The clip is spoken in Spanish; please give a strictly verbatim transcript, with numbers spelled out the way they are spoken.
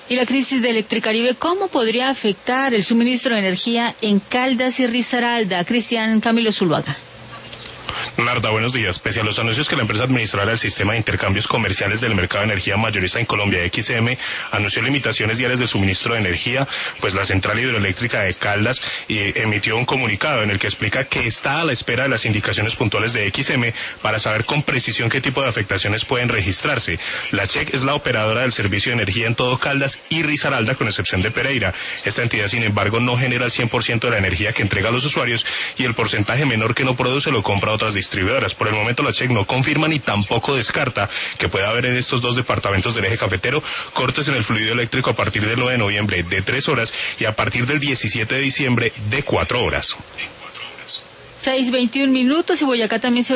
Y la crisis de Electricaribe, ¿cómo podría afectar el suministro de energía en Caldas y Risaralda? Cristian Camilo Zuluaga. Narda, buenos días. Pese a los anuncios que la empresa administradora del sistema de intercambios comerciales del mercado de energía mayorista en Colombia, X M, anunció limitaciones diarias de suministro de energía, pues la central hidroeléctrica de Caldas eh, emitió un comunicado en el que explica que está a la espera de las indicaciones puntuales de X M para saber con precisión qué tipo de afectaciones pueden registrarse. La C H E C es la operadora del servicio de energía en todo Caldas y Risaralda, con excepción de Pereira. Esta entidad, sin embargo, no genera el cien por ciento de la energía que entrega a los usuarios y el porcentaje menor que no produce lo compra a otras distribuidoras. Por el momento la C H E C no confirma ni tampoco descarta que pueda haber en estos dos departamentos del eje cafetero cortes en el fluido eléctrico a partir del nueve de noviembre de tres horas y a partir del diecisiete de diciembre de cuatro horas. seis veintiún minutos y Boyacá también se